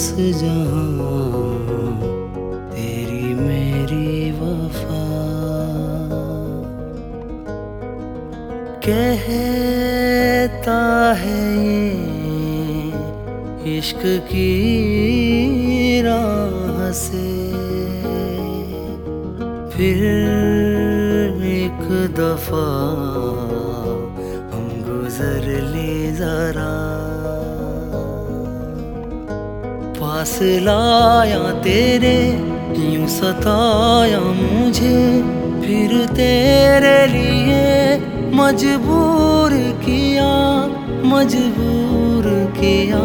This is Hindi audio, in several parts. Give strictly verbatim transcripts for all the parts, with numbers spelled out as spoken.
बस जहाँ तेरी मेरी वफा। कहता है ये इश्क की राह से, फिर एक दफा हम गुजर ले जरा। पास लाया तेरे यूं सताया मुझे, फिर तेरे लिए मजबूर किया, मजबूर किया।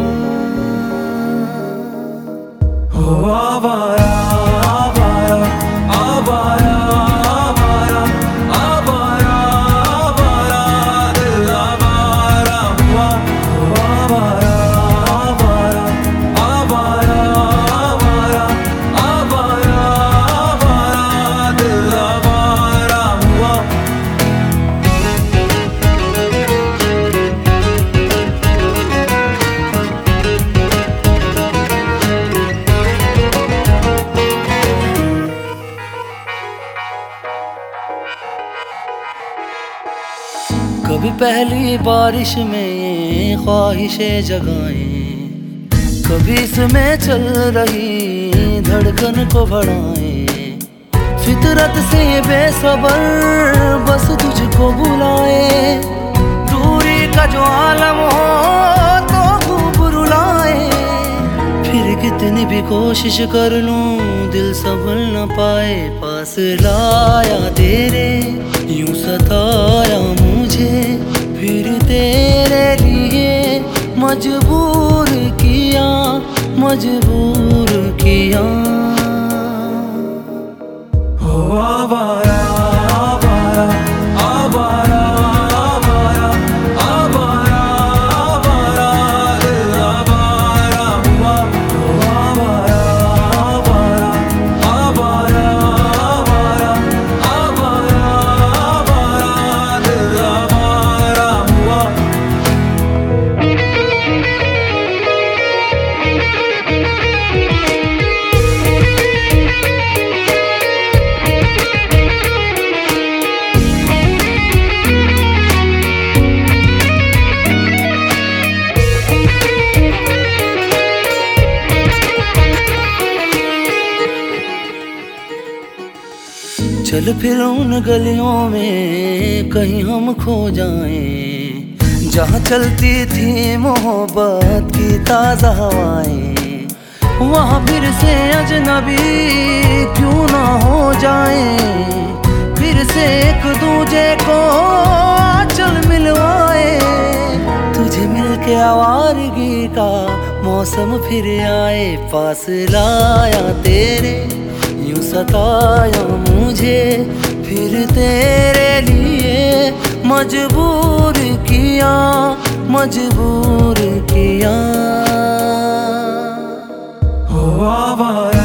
हो आवारा आवारा आवारा आवारा आवारा आवारा दिल आवारा हुआ। हो आवारा आवारा आवारा आवारा आवारा आवारा दिल आवारा हुआ। कभी पहली बारिश में ख्वाहिशें जगाएं, कभी इसमें चल रही धड़कन को बढ़ाएं। फितरत से बेसबर बस तुझको बुलाए, दूरी का जो आलम हो तो खूब रुलाए। फिर कितनी भी कोशिश कर लूं दिल संभल न पाए। पास लाया तेरे यूं सताया मुझे, फिर तेरे लिए मजबूर किया, मजबूर किया। हो आवारा आवारा आवारा आवारा आवारा आवारा दिल आवारा हुआ। हो आवारा आवारा आवारा आवारा आवारा आवारा दिल आवारा हुआ। चल फिर उन गलियों में कहीं हम खो जाएं, जहाँ चलती थी मोहब्बत की ताज़ा हवाएं। वहाँ फिर से अजनबी क्यों ना हो जाएं, फिर से एक दूजे को चल मिलवाए। तुझे मिलके आवारगी का मौसम फिर आए। पास लाया तेरे यूं सताया मुझे, फिर तेरे लिए मजबूर किया, मजबूर किया। हो आवारा